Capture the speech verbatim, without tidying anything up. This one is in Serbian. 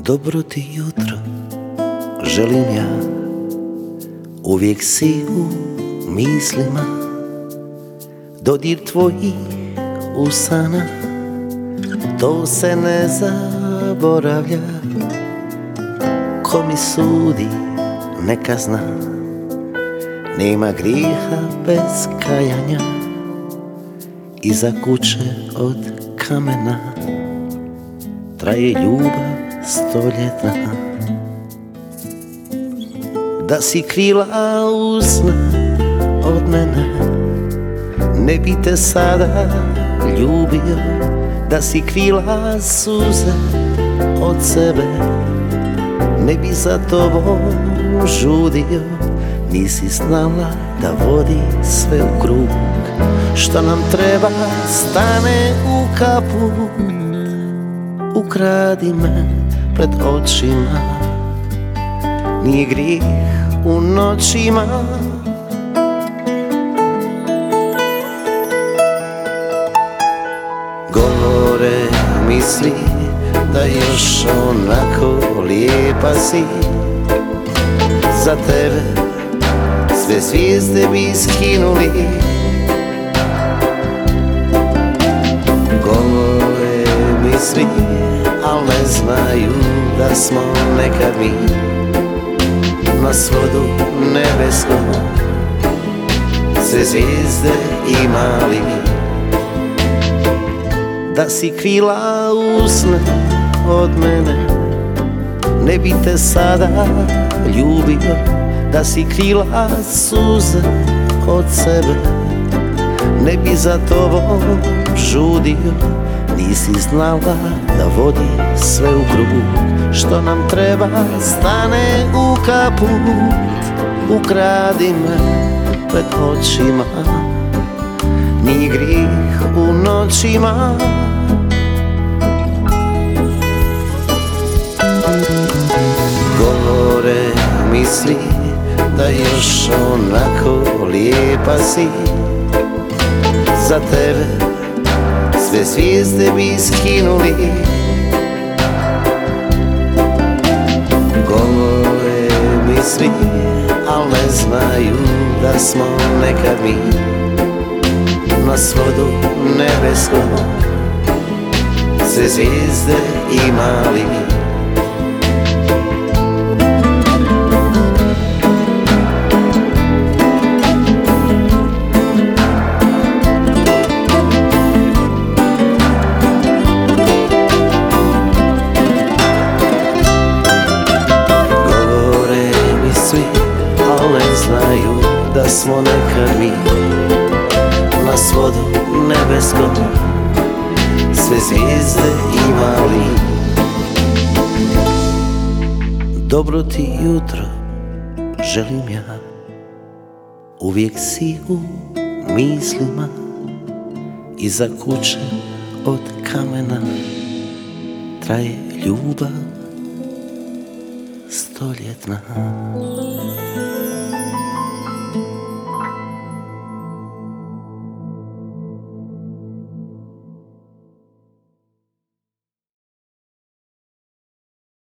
Dobro ti jutro, želim ja, uvijek si u mislima. Dodir tvojih usana, to se ne zaboravlja. Ko mi sudi, neka zna, nema grijeha bez kajanja. Iza kuće od kamena traje ljubav stoljetna. Da si krila usna od mene, ne bi te sada ljubio. Da si krila suze od sebe, ne bi za tobom žudio. Nisi znala da vodi sve u krug, što nam treba stane u kaput. Ukradi me pred očima, nije grijeh u noćima. Govore misli da još onako lijepa si. Za tebe sve zvijezde bi skinuli. Govore misli, al ne znaju da smo nekad mi na svodu nebeskom sve zvijezde imali. Da si krila usne od mene, ne bi te sada ljubio. Da si krila suze od sebe, ne bi za tobom žudio. Nisi znala da vodi sve u krug, što nam treba stane u kaput. Ukradi me pred očima, nije grijeh u noćima. Govore misli da još onako lijepa si. Za tebe sve zvijezde bi skinuli. Govore misli, al ne znaju da smo nekad mi na svodu nebeskom sve zvijezde imali. Znaju da smo nekad mi na svodu nebeskom sve zvijezde imali. Dobro ti jutro, želim ja, uvijek si u mislima. Iza kuće od kamena traje ljubav stoljetna.